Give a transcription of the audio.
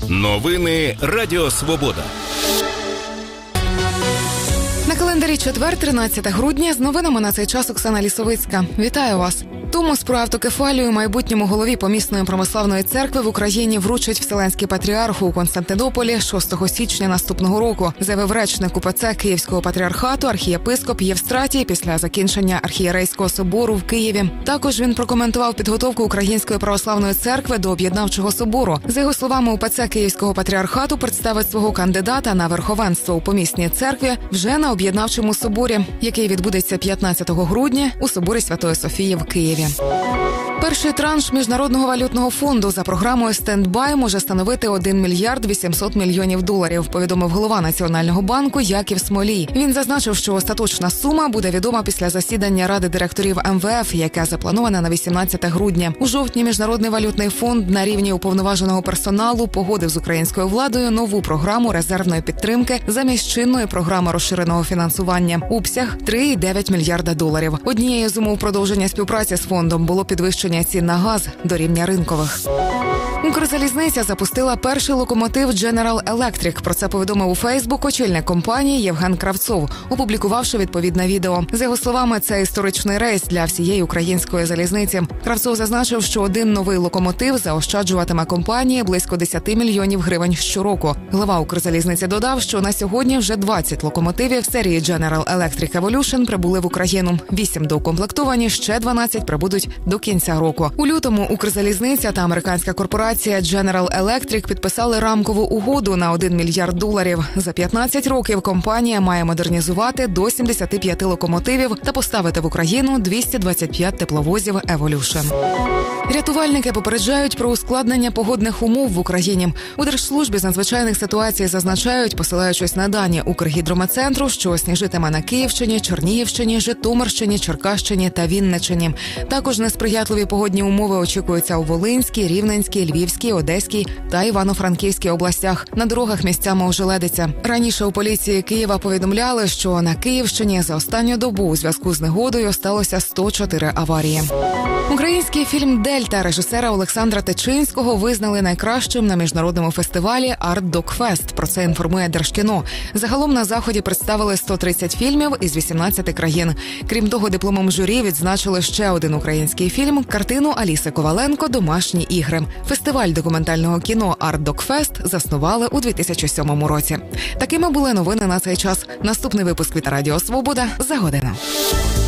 Новини Радіо Свобода. На календарі четвер, 13 грудня, з новинами на цей час Оксана Лісовицька. Вітаю вас! Томос про автокефалію майбутньому голові помісної православної церкви в Україні вручить Вселенський патріарх у Константинополі 6 січня наступного року, заявив речник УПЦ Київського патріархату архієпископ Євстратій після закінчення архієрейського собору в Києві. Також він прокоментував підготовку Української православної церкви до об'єднавчого собору. За його словами, УПЦ Київського патріархату представить свого кандидата на верховенство у помісній церкві вже на об'єднавчому соборі, який відбудеться 15 грудня у соборі Святої Софії в Києві. Перший транш Міжнародного валютного фонду за програмою «Стендбай» може становити 1 мільярд 800 мільйонів доларів, повідомив голова Національного банку Яків Смолій. Він зазначив, що остаточна сума буде відома після засідання Ради директорів МВФ, яке заплановане на 18 грудня. У жовтні Міжнародний валютний фонд на рівні уповноваженого персоналу погодив з українською владою нову програму резервної підтримки замість чинної програми розширеного фінансування. Обсяг – 3,9 мільярда доларів. Однією з умов продовження співпраці з фондом було підвищення цін на газ до рівня ринкових. Укрзалізниця запустила перший локомотив General Electric. Про це повідомив у Фейсбук очільник компанії Євген Кравцов, опублікувавши відповідне відео. За його словами, це історичний рейс для всієї української залізниці. Кравцов зазначив, що один новий локомотив заощаджуватиме компанії близько 10 мільйонів гривень щороку. Глава Укрзалізниці додав, що на сьогодні вже 20 локомотивів серії General Electric Evolution прибули в Україну. 8 доукомплектовані, ще 12 прибудуть до кінця року. У лютому Укрзалізниця та американська корпорація General Electric підписали рамкову угоду на 1 мільярд доларів. За 15 років компанія має модернізувати до 75 локомотивів та поставити в Україну 225 тепловозів Evolution. Рятувальники попереджають про ускладнення погодних умов в Україні. У Держслужбі з надзвичайних ситуацій зазначають, посилаючись на дані Укргідрометцентру, що сніжитиме на Київщині, Чернігівщині, Житомирщині, Черкащині та Вінниччині. Також несприятливі погодні умови очікуються у Волинській, Рівненській, Львівській, Одеській та Івано-Франківській областях. На дорогах місцями ожеледиться. Раніше у поліції Києва повідомляли, що на Київщині за останню добу у зв'язку з негодою сталося 104 аварії. Український фільм «Дельта» режисера Олександра Тичинського визнали найкращим на міжнародному фестивалі «Арт Док Фест». Про це інформує Держкіно. Загалом на заході представили 130 фільмів із 18 країн. Крім того, дипломом журі відзначили ще один український фільм – картину Аліси Коваленко «Домашні ігри». Фестиваль документального кіно «Арт Док Фест» заснували у 2007 році. Такими були новини на цей час. Наступний випуск від Радіо Свобода за годину.